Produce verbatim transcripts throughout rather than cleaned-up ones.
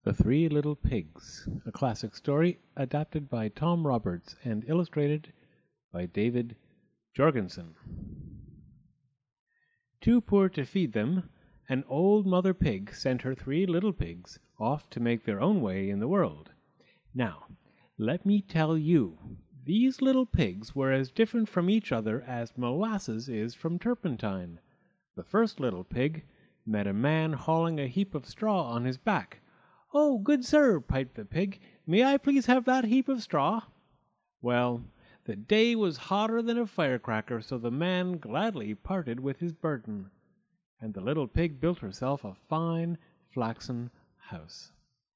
The Three Little Pigs, a classic story adapted by Tom Roberts and illustrated by David Jorgensen. Too poor to feed them, an old mother pig sent her three little pigs off to make their own way in the world. Now, let me tell you, these little pigs were as different from each other as molasses is from turpentine. The first little pig met a man hauling a heap of straw on his back. "Oh, good sir," piped the pig, "may I please have that heap of straw?" Well, the day was hotter than a firecracker, so the man gladly parted with his burden, and the little pig built herself a fine flaxen house.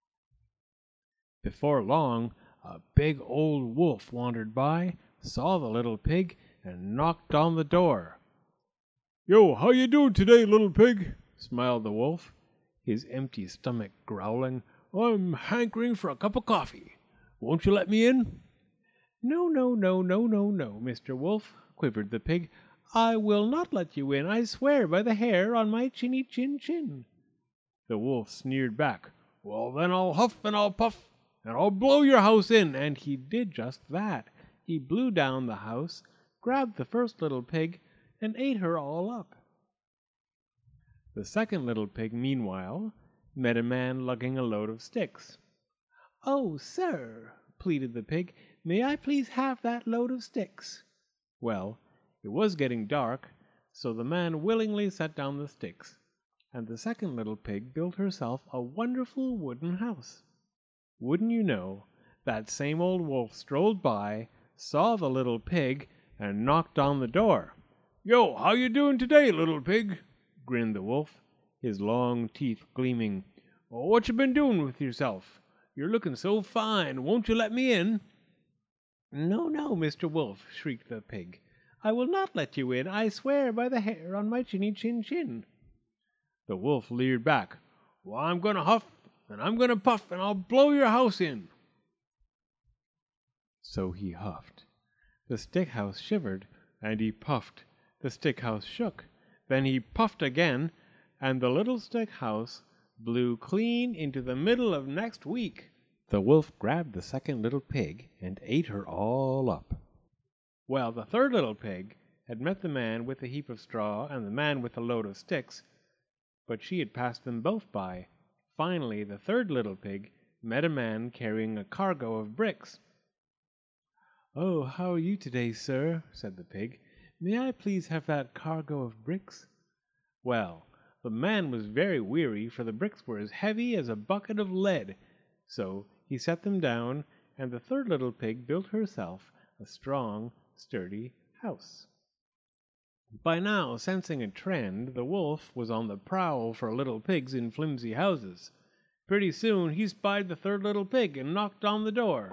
Before long, a big old wolf wandered by, saw the little pig, and knocked on the door. "Yo, how you doing today, little pig?" smiled the wolf, his empty stomach growling. "I'm hankering for a cup of coffee. Won't you let me in?" "No, no, no, no, no, no, Mister Wolf," quivered the pig. "I will not let you in, I swear by the hair on my chinny chin chin." The wolf sneered back. "Well, then I'll huff and I'll puff, and I'll blow your house in." And he did just that. He blew down the house, grabbed the first little pig, and ate her all up. The second little pig, meanwhile, met a man lugging a load of sticks. "Oh, sir," pleaded the pig, "may I please have that load of sticks?" Well, it was getting dark, so the man willingly set down the sticks, and the second little pig built herself a wonderful wooden house. Wouldn't you know, that same old wolf strolled by, saw the little pig, and knocked on the door. "Yo, how you doing today, little pig?" grinned the wolf, his long teeth gleaming. "Oh, what you been doing with yourself? You're looking so fine. Won't you let me in?" "No, no, Mister Wolf," shrieked the pig. "I will not let you in, I swear by the hair on my chinny chin chin." The wolf leered back. "Well, I'm going to huff, and I'm going to puff, and I'll blow your house in." So he huffed. The stick house shivered, and he puffed. The stick house shook. Then he puffed again, and the little stick house blew clean into the middle of next week. The wolf grabbed the second little pig and ate her all up. Well, the third little pig had met the man with the heap of straw and the man with the load of sticks, but she had passed them both by. Finally, the third little pig met a man carrying a cargo of bricks. "Oh, how are you today, sir?" said the pig. "May I please have that cargo of bricks?" Well, the man was very weary, for the bricks were as heavy as a bucket of lead, so he set them down, and the third little pig built herself a strong, sturdy house. By now, sensing a trend, the wolf was on the prowl for little pigs in flimsy houses. Pretty soon he spied the third little pig and knocked on the door.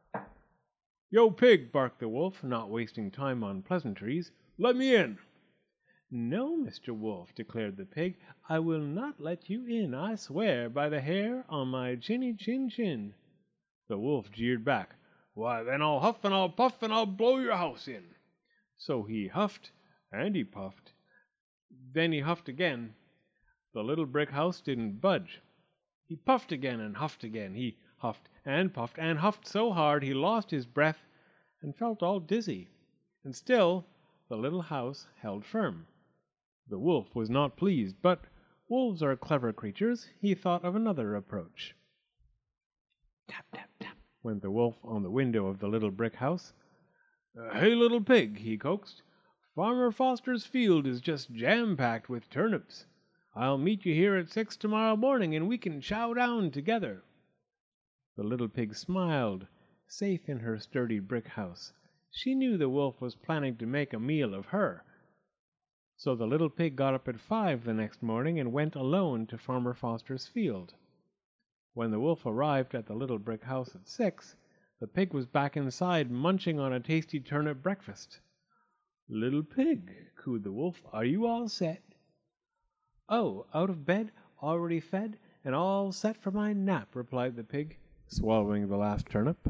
"Yo, pig," barked the wolf, not wasting time on pleasantries, "let me in." "No, Mister Wolf," declared the pig, "I will not let you in, I swear by the hair on my chinny chin chin." The wolf jeered back. "Why, then I'll huff and I'll puff, and I'll blow your house in." So he huffed and he puffed. Then he huffed again. The little brick house didn't budge. He puffed again and huffed again. He huffed and puffed and huffed so hard he lost his breath and felt all dizzy. And still the little house held firm. The wolf was not pleased, but wolves are clever creatures. He thought of another approach. Tap, tap, tap, went the wolf on the window of the little brick house. "Hey, little pig," he coaxed, "Farmer Foster's field is just jam-packed with turnips. I'll meet you here at six tomorrow morning, and we can chow down together." The little pig smiled, safe in her sturdy brick house. She knew the wolf was planning to make a meal of her. So the little pig got up at five the next morning and went alone to Farmer Foster's field. When the wolf arrived at the little brick house at six, the pig was back inside munching on a tasty turnip breakfast. "Little pig," cooed the wolf, "are you all set?" "Oh, out of bed, already fed, and all set for my nap," replied the pig, swallowing the last turnip.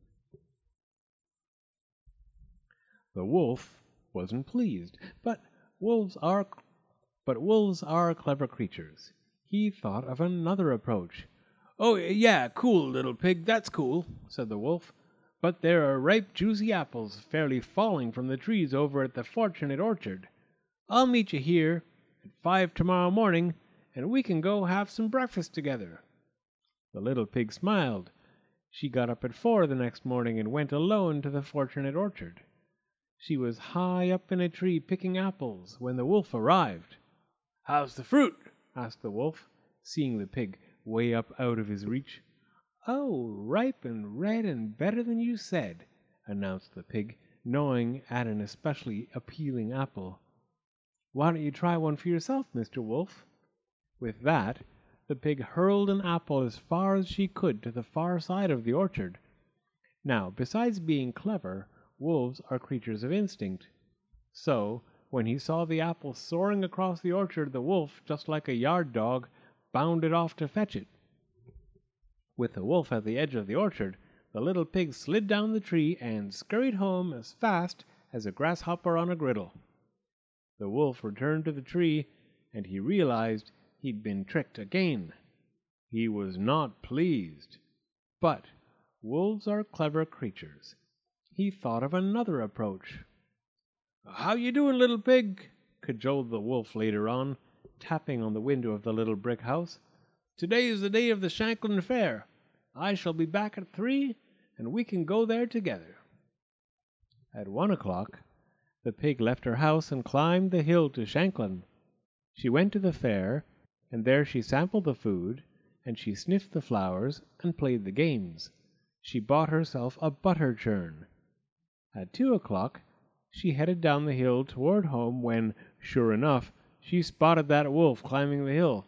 The wolf wasn't pleased, but wolves are but wolves are clever creatures. He thought of another approach. "Oh, yeah, cool, little pig, that's cool," said the wolf. "But there are ripe, juicy apples fairly falling from the trees over at the Fortunate Orchard. I'll meet you here at five tomorrow morning, and we can go have some breakfast together." The little pig smiled. She got up at four the next morning and went alone to the Fortunate Orchard. She was high up in a tree picking apples when the wolf arrived. "How's the fruit?" asked the wolf, seeing the pig way up out of his reach. "Oh, ripe and red and better than you said," announced the pig, gnawing at an especially appealing apple. "Why don't you try one for yourself, Mister Wolf?" With that, the pig hurled an apple as far as she could to the far side of the orchard. Now, besides being clever, wolves are creatures of instinct. So, when he saw the apple soaring across the orchard, the wolf, just like a yard dog, bounded off to fetch it. With the wolf at the edge of the orchard, the little pig slid down the tree and scurried home as fast as a grasshopper on a griddle. The wolf returned to the tree, and he realized he'd been tricked again. He was not pleased. But wolves are clever creatures. He thought of another approach. "How you doing, little pig?" cajoled the wolf later on, tapping on the window of the little brick house. "Today is the day of the Shanklin Fair. I shall be back at three, and we can go there together." At one o'clock, the pig left her house and climbed the hill to Shanklin. She went to the fair, and there she sampled the food, and she sniffed the flowers and played the games. She bought herself a butter churn. At two o'clock, she headed down the hill toward home when, sure enough, she spotted that wolf climbing the hill.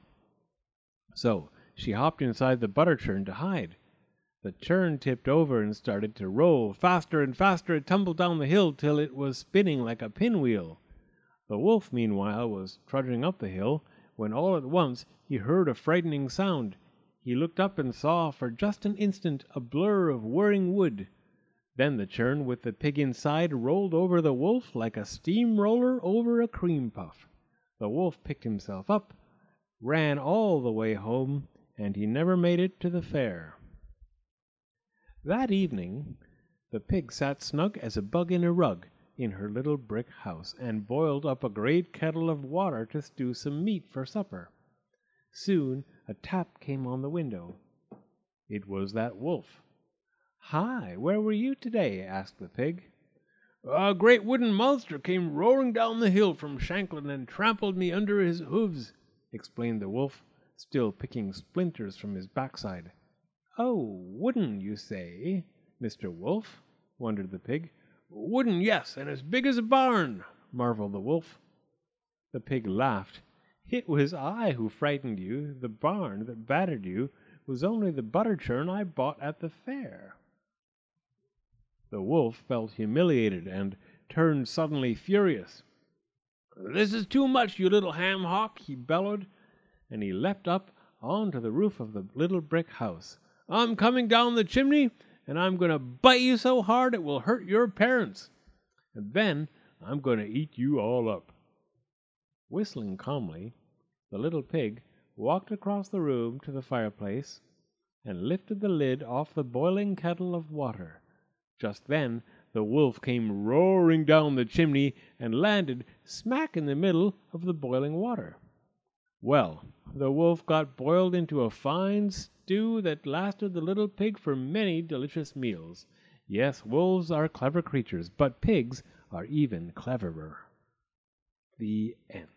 So she hopped inside the butter churn to hide. The churn tipped over and started to roll. Faster and faster it tumbled down the hill till it was spinning like a pinwheel. The wolf, meanwhile, was trudging up the hill, when all at once he heard a frightening sound. He looked up and saw for just an instant a blur of whirring wood. Then the churn with the pig inside rolled over the wolf like a steamroller over a cream puff. The wolf picked himself up, ran all the way home, and he never made it to the fair. That evening, the pig sat snug as a bug in a rug in her little brick house, and boiled up a great kettle of water to stew some meat for supper. Soon a tap came on the window. It was that wolf. "Hi, where were you today?" asked the pig. "A great wooden monster came roaring down the hill from Shanklin and trampled me under his hoofs," explained the wolf, still picking splinters from his backside. "Oh, wooden, you say, Mister Wolf?" wondered the pig. "Wooden, yes, and as big as a barn," marveled the wolf. The pig laughed. "It was I who frightened you. The barn that battered you was only the butter churn I bought at the fair." The wolf felt humiliated and turned suddenly furious. "This is too much, you little ham hock," he bellowed, and he leapt up onto the roof of the little brick house. "I'm coming down the chimney, and I'm going to bite you so hard it will hurt your parents. And then I'm going to eat you all up." Whistling calmly, the little pig walked across the room to the fireplace and lifted the lid off the boiling kettle of water. Just then the wolf came roaring down the chimney and landed smack in the middle of the boiling water. Well, the wolf got boiled into a fine stew that lasted the little pig for many delicious meals. Yes, wolves are clever creatures, but pigs are even cleverer. The end.